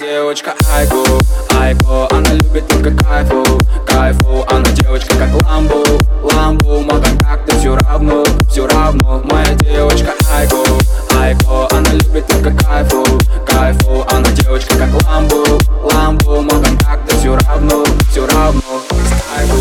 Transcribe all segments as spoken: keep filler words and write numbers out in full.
девочка Айко, Айко, она любит только кайфу, кайфу. Она девочка как ламбу, ламбу. Маган как-то все равно, все равно. Моя девочка Айко, Айко, она любит только кайфу, кайфу. Она девочка как ламбу, ламбу. Маган как-то все равно, все равно. Айко.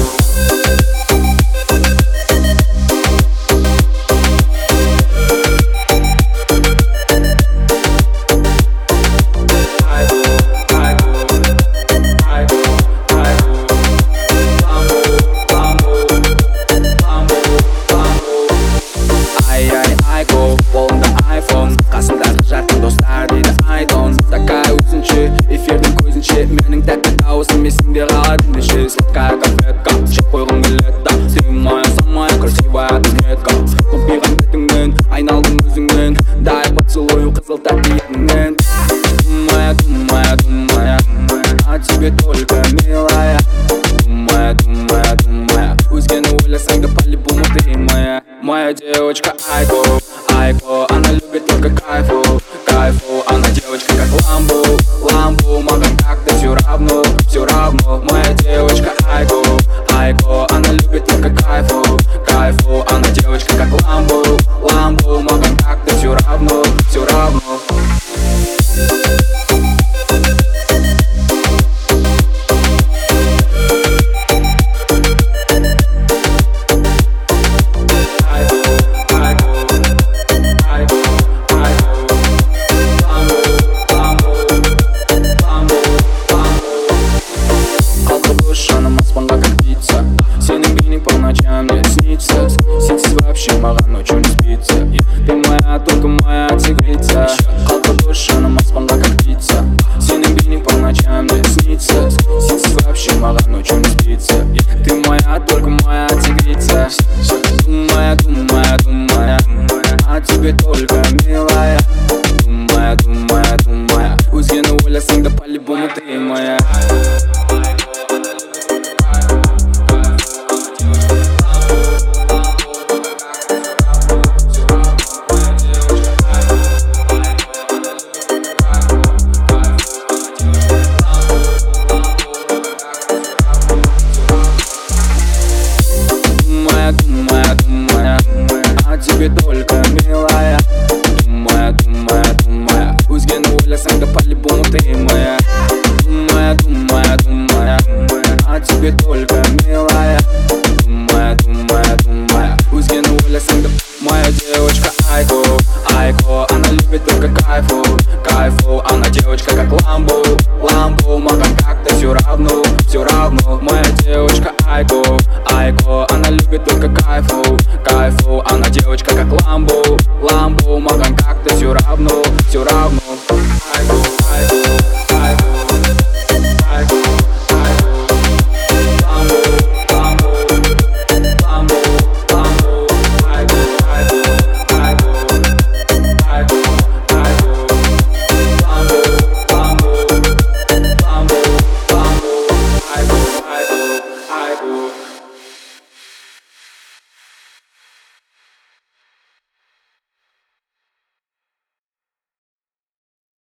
Менің тәтті дауысым есіңде қалады ендеше. Сладкая конфетка, жеп қойғым келеді. Ты моя самая красивая отметка. Құлпиған бетіңнен, айналдың өзіңнен. Дай поцелую қызыл тәтті етіңнен. Думая, думая, думая, о тебе только, милая. Думая, думая, думая, өзгені ойласаң да по-любому ты моя. Моя девочка Айко, Айко, она любит только кайфу, кайфу. Она девочка как ламбу, ламбу. Маган как-то все равно, все равно. Моя девочка Айко, Айко, она любит только кайфу, кайфу. Она девочка как ламбу, ламбу. Маган как-то все равно, все равно. Ночам мне снится, снится вообще, маған ночью не спится. Ты моя, только моя тигрица. Қалқы душаным аспанға как птица. Сенің бейнең по ночам мне снится, снится вообще, маған ночью не спится. Ты моя, только моя тигрица. Думая, думая, думая, о тебе только, милая. Думая, думая, думая, өзгені ойласаң да по-любому ты моя. Думая, думая, о тебе только, милая. Думая, думая, думая, өзгені ойласаң да по-любому ты моя. Думая, думая, думая, о тебе только, милая. Думая, думая, думая, өзгені ойласаң да. Моя девочка Айко, Айко, она любит только кайфу, кайфу. Она девочка как ламбу, ламбу. Маган как-то все равно, все равно. Моя девочка Айко, Айко, она любит только кайфу, кайфу. Она девочка как ламбу, ламбу. Маган как